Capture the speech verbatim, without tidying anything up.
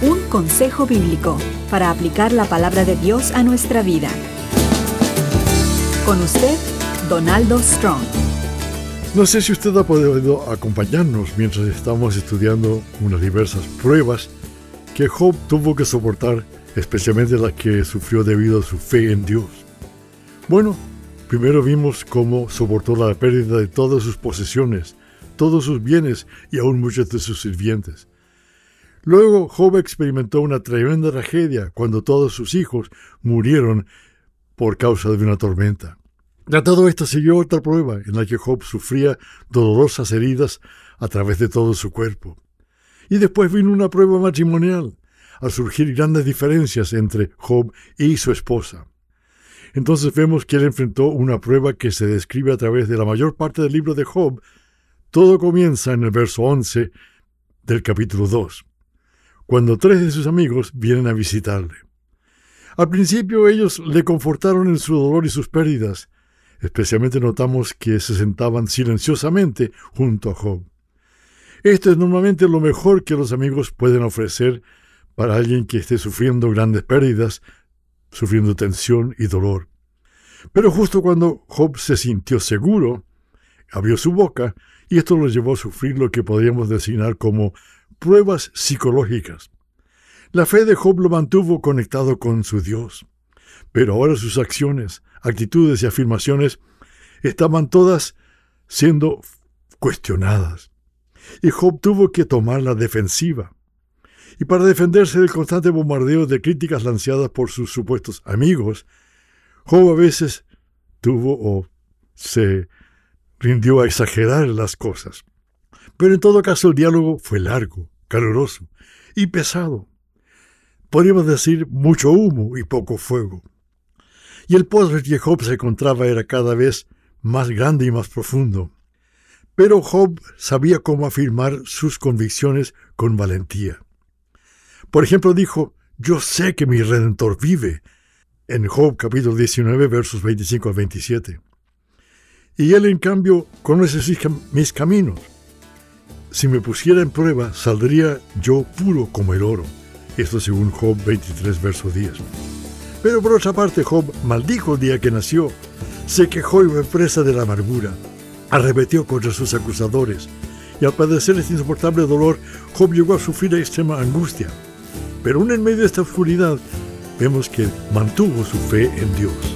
Un consejo bíblico para aplicar la palabra de Dios a nuestra vida. Con usted, Donaldo Strong. No sé si usted ha podido acompañarnos mientras estamos estudiando unas diversas pruebas que Job tuvo que soportar, especialmente las que sufrió debido a su fe en Dios. Bueno, primero vimos cómo soportó la pérdida de todas sus posesiones, todos sus bienes y aún muchos de sus sirvientes. Luego Job experimentó una tremenda tragedia cuando todos sus hijos murieron por causa de una tormenta. A todo esto siguió otra prueba en la que Job sufría dolorosas heridas a través de todo su cuerpo. Y después vino una prueba matrimonial, al surgir grandes diferencias entre Job y su esposa. Entonces vemos que él enfrentó una prueba que se describe a través de la mayor parte del libro de Job. Todo comienza en el verso once del capítulo dos, cuando tres de sus amigos vienen a visitarle. Al principio ellos le confortaron en su dolor y sus pérdidas. Especialmente notamos que se sentaban silenciosamente junto a Job. Esto es normalmente lo mejor que los amigos pueden ofrecer para alguien que esté sufriendo grandes pérdidas, sufriendo tensión y dolor. Pero justo cuando Job se sintió seguro, abrió su boca y esto lo llevó a sufrir lo que podríamos designar como pruebas psicológicas. La fe de Job lo mantuvo conectado con su Dios, pero ahora sus acciones, actitudes y afirmaciones estaban todas siendo cuestionadas. Y Job tuvo que tomar la defensiva. Y para defenderse del constante bombardeo de críticas lanzadas por sus supuestos amigos, Job a veces tuvo o se rindió a exagerar las cosas. Pero en todo caso el diálogo fue largo, caluroso y pesado. Podríamos decir mucho humo y poco fuego. Y el pozo en que Job se encontraba era cada vez más grande y más profundo. Pero Job sabía cómo afirmar sus convicciones con valentía. Por ejemplo, dijo: «Yo sé que mi Redentor vive», en Job capítulo diecinueve, versos veinticinco al veintisiete. Y él, en cambio, conoce mis caminos. «Si me pusiera en prueba, saldría yo puro como el oro». Esto según Job veintitrés, verso diez. Pero por otra parte, Job maldijo el día que nació, se quejó y fue presa de la amargura, arremetió contra sus acusadores, y al padecer este insoportable dolor, Job llegó a sufrir extrema angustia. Pero aún en medio de esta oscuridad, vemos que mantuvo su fe en Dios.